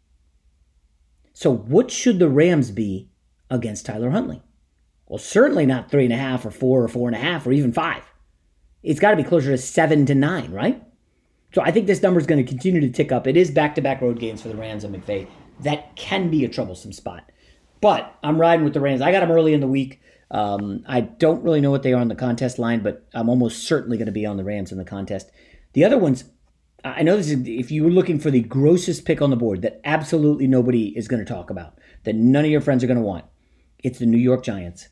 So what should the Rams be against Tyler Huntley? Well, certainly not three and a half or four or four and a half or even five. It's got to be closer to seven to nine, right? So I think this number is going to continue to tick up. It is back-to-back road games for the Rams and McVay. That can be a troublesome spot. But I'm riding with the Rams. I got them early in the week. Um, I don't really know what they are on the contest line, but I'm almost certainly going to be on the Rams in the contest. The other ones, I know this is, if you were looking for the grossest pick on the board that absolutely nobody is going to talk about, that none of your friends are going to want, it's the New York Giants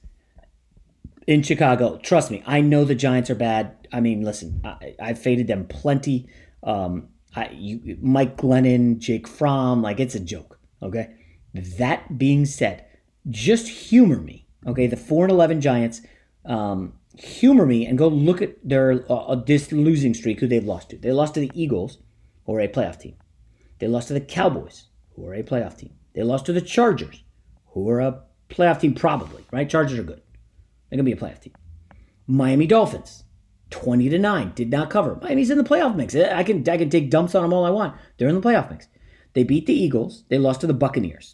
in Chicago. Trust me, I know the Giants are bad. I mean, listen, I, I've faded them plenty. Um, I, you, Mike Glennon, Jake Fromm, like it's a joke, okay? That being said, just humor me, okay? The four and eleven Giants, um, humor me and go look at their uh, this losing streak, who they've lost to. They lost to the Eagles, who are a playoff team. They lost to the Cowboys, who are a playoff team. They lost to the Chargers, who are a playoff team probably, right? Chargers are good. They're going to be a playoff team. Miami Dolphins, twenty to nine, did not cover. Miami's in the playoff mix. I can I can take dumps on them all I want. They're in the playoff mix. They beat the Eagles. They lost to the Buccaneers.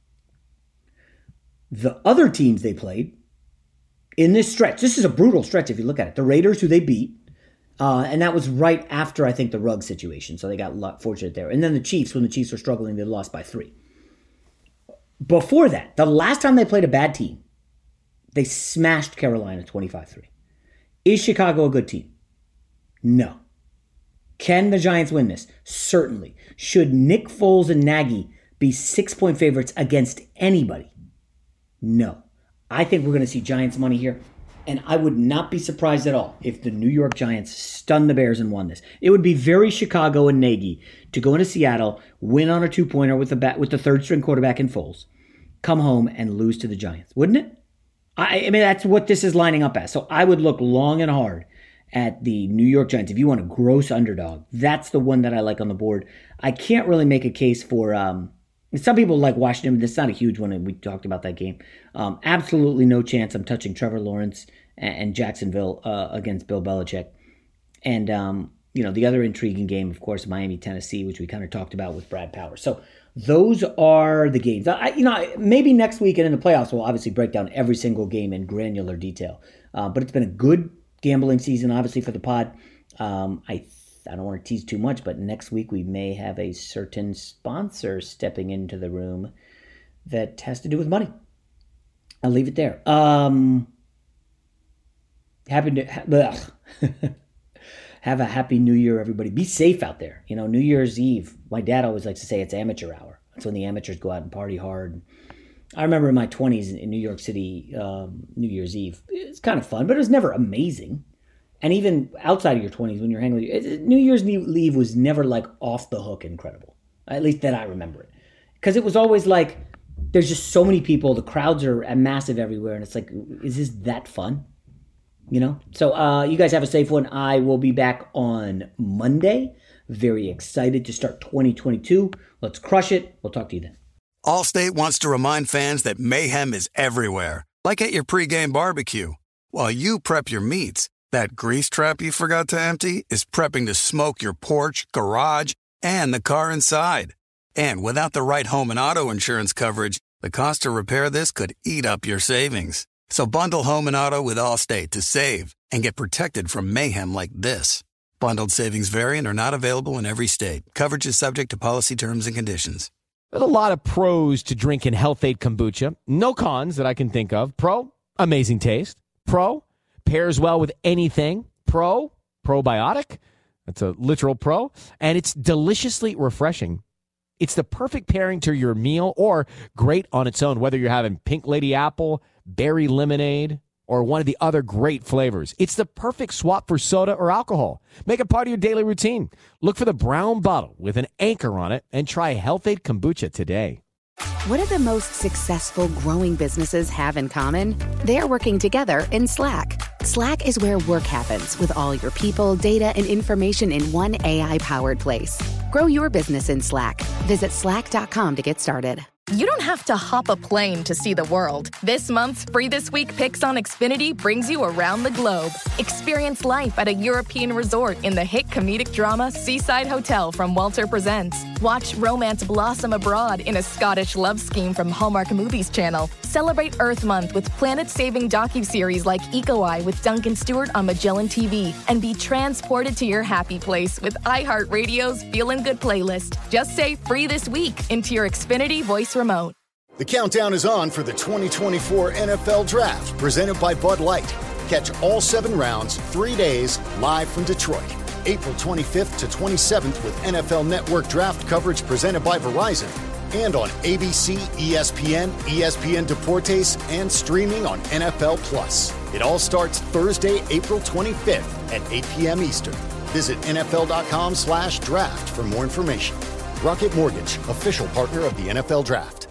The other teams they played in this stretch, this is a brutal stretch if you look at it. The Raiders, who they beat, uh, and that was right after, I think, the Ruggs situation, so they got fortunate there. And then the Chiefs, when the Chiefs were struggling, they lost by three. Before that, the last time they played a bad team, they smashed Carolina twenty-five three. Is Chicago a good team? No. Can the Giants win this? Certainly. Should Nick Foles and Nagy be six-point favorites against anybody? No. I think we're going to see Giants money here, and I would not be surprised at all if the New York Giants stun the Bears and won this. It would be very Chicago and Nagy to go into Seattle, win on a two-pointer with the bat, with the third-string quarterback in Foles, come home and lose to the Giants, wouldn't it? I, I mean, that's what this is lining up as. So I would look long and hard at the New York Giants. If you want a gross underdog, that's the one that I like on the board. I can't really make a case for, um, some people like Washington, but it's not a huge one. We talked about that game. Um, absolutely no chance I'm touching Trevor Lawrence and, and Jacksonville uh, against Bill Belichick. And, um, you know, the other intriguing game, of course, Miami, Tennessee, which we kind of talked about with Brad Powers. So those are the games. I, you know, maybe next week and in the playoffs, we'll obviously break down every single game in granular detail. Uh, but it's been a good gambling season, obviously, for the pod. Um, I I don't want to tease too much, but next week we may have a certain sponsor stepping into the room that has to do with money. I'll leave it there. Um, happy to have a happy New Year, everybody. Be safe out there. You know, New Year's Eve. My dad always likes to say it's amateur hour. That's when the amateurs go out and party hard. I remember in my twenties in New York City, um, New Year's Eve. It's kind of fun, but it was never amazing. And even outside of your twenties, when you're hanging with you, New Year's Eve was never like off the hook incredible. At least that I remember it. Because it was always like, there's just so many people, the crowds are massive everywhere, and it's like, is this that fun? You know? So uh, you guys have a safe one. I will be back on Monday. Very excited to start twenty twenty-two. Let's crush it. We'll talk to you then. Allstate wants to remind fans that mayhem is everywhere, like at your pregame barbecue. While you prep your meats, that grease trap you forgot to empty is prepping to smoke your porch, garage, and the car inside. And without the right home and auto insurance coverage, the cost to repair this could eat up your savings. So bundle home and auto with Allstate to save and get protected from mayhem like this. Bundled savings vary and are not available in every state. Coverage is subject to policy terms and conditions. There's a lot of pros to drinking Health-Ade Kombucha. No cons that I can think of. Pro, amazing taste. Pro, pairs well with anything. Pro, probiotic. That's a literal pro. And it's deliciously refreshing. It's the perfect pairing to your meal or great on its own, whether you're having Pink Lady Apple, berry lemonade, or one of the other great flavors. It's the perfect swap for soda or alcohol. Make it part of your daily routine. Look for the brown bottle with an anchor on it and try Health-Ade Kombucha today. What do the most successful growing businesses have in common? They're working together in Slack. Slack is where work happens with all your people, data, and information in one A I-powered place. Grow your business in Slack. Visit slack dot com to get started. You don't have to hop a plane to see the world. This month's Free This Week Picks on Xfinity brings you around the globe. Experience life at a European resort in the hit comedic drama Seaside Hotel from Walter Presents. Watch romance blossom abroad in a Scottish love scheme from Hallmark Movies Channel. Celebrate Earth Month with planet-saving docuseries like Eco Eye with Duncan Stewart on Magellan T V. And be transported to your happy place with iHeartRadio's Feelin' Good playlist. Just say Free This Week into your Xfinity voice remote. The countdown is on for the twenty twenty-four N F L Draft, presented by Bud Light. Catch all seven rounds, three days, live from Detroit. April twenty-fifth to twenty-seventh with N F L Network draft coverage presented by Verizon. And on A B C, E S P N, E S P N Deportes, and streaming on N F L Plus. It all starts Thursday, April twenty-fifth at eight p.m. Eastern. Visit N F L dot com slash draft for more information. Rocket Mortgage, official partner of the N F L Draft.